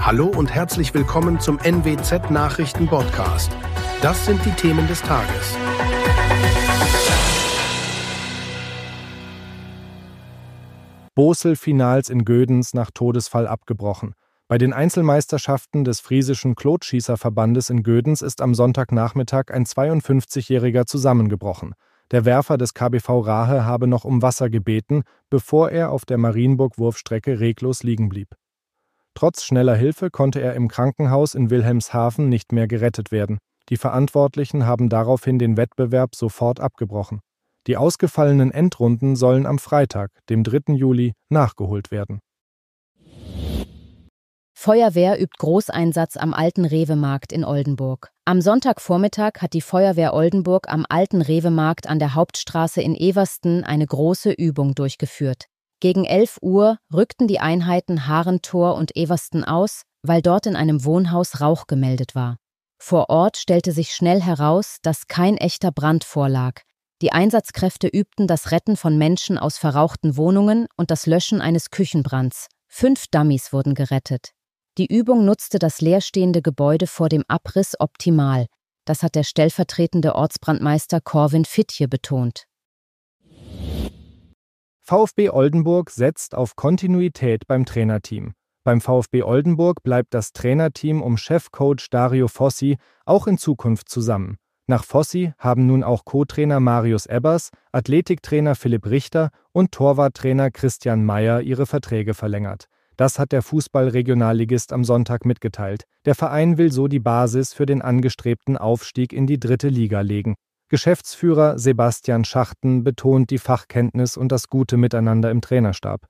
Hallo und herzlich willkommen zum NWZ Nachrichten Podcast. Das sind die Themen des Tages. Bosel-Finals in Gödens nach Todesfall abgebrochen. Bei den Einzelmeisterschaften des Friesischen Klotschießerverbandes in Gödens ist am Sonntagnachmittag ein 52-Jähriger zusammengebrochen. Der Werfer des KBV Rahe habe noch um Wasser gebeten, bevor er auf der Marienburg-Wurfstrecke reglos liegen blieb. Trotz schneller Hilfe konnte er im Krankenhaus in Wilhelmshaven nicht mehr gerettet werden. Die Verantwortlichen haben daraufhin den Wettbewerb sofort abgebrochen. Die ausgefallenen Endrunden sollen am Freitag, dem 3. Juli, nachgeholt werden. Feuerwehr übt Großeinsatz am alten Rewe-Markt in Oldenburg. Am Sonntagvormittag hat die Feuerwehr Oldenburg am alten Rewe-Markt an der Hauptstraße in Eversten eine große Übung durchgeführt. Gegen 11 Uhr rückten die Einheiten Harentor und Eversten aus, weil dort in einem Wohnhaus Rauch gemeldet war. Vor Ort stellte sich schnell heraus, dass kein echter Brand vorlag. Die Einsatzkräfte übten das Retten von Menschen aus verrauchten Wohnungen und das Löschen eines Küchenbrands. 5 Dummies wurden gerettet. Die Übung nutzte das leerstehende Gebäude vor dem Abriss optimal. Das hat der stellvertretende Ortsbrandmeister Corwin Fittje betont. VfB Oldenburg setzt auf Kontinuität beim Trainerteam. Beim VfB Oldenburg bleibt das Trainerteam um Chefcoach Dario Fossi auch in Zukunft zusammen. Nach Fossi haben nun auch Co-Trainer Marius Ebbers, Athletiktrainer Philipp Richter und Torwarttrainer Christian Meyer ihre Verträge verlängert. Das hat der Fußball-Regionalligist am Sonntag mitgeteilt. Der Verein will so die Basis für den angestrebten Aufstieg in die 3. Liga legen. Geschäftsführer Sebastian Schachten betont die Fachkenntnis und das gute Miteinander im Trainerstab.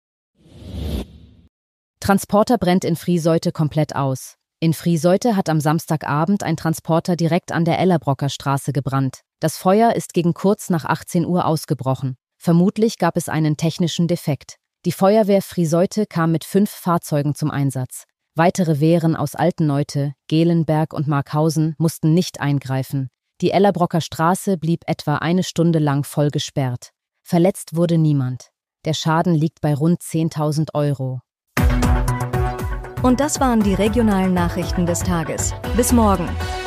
Transporter brennt in Frieseute komplett aus. In Frieseute hat am Samstagabend ein Transporter direkt an der Ellerbrocker Straße gebrannt. Das Feuer ist gegen kurz nach 18 Uhr ausgebrochen. Vermutlich gab es einen technischen Defekt. Die Feuerwehr Frieseute kam mit 5 Fahrzeugen zum Einsatz. Weitere Wehren aus Altenneute, Gelenberg und Markhausen mussten nicht eingreifen. Die Ellerbrocker Straße blieb etwa eine Stunde lang voll gesperrt. Verletzt wurde niemand. Der Schaden liegt bei rund 10.000 Euro. Und das waren die regionalen Nachrichten des Tages. Bis morgen.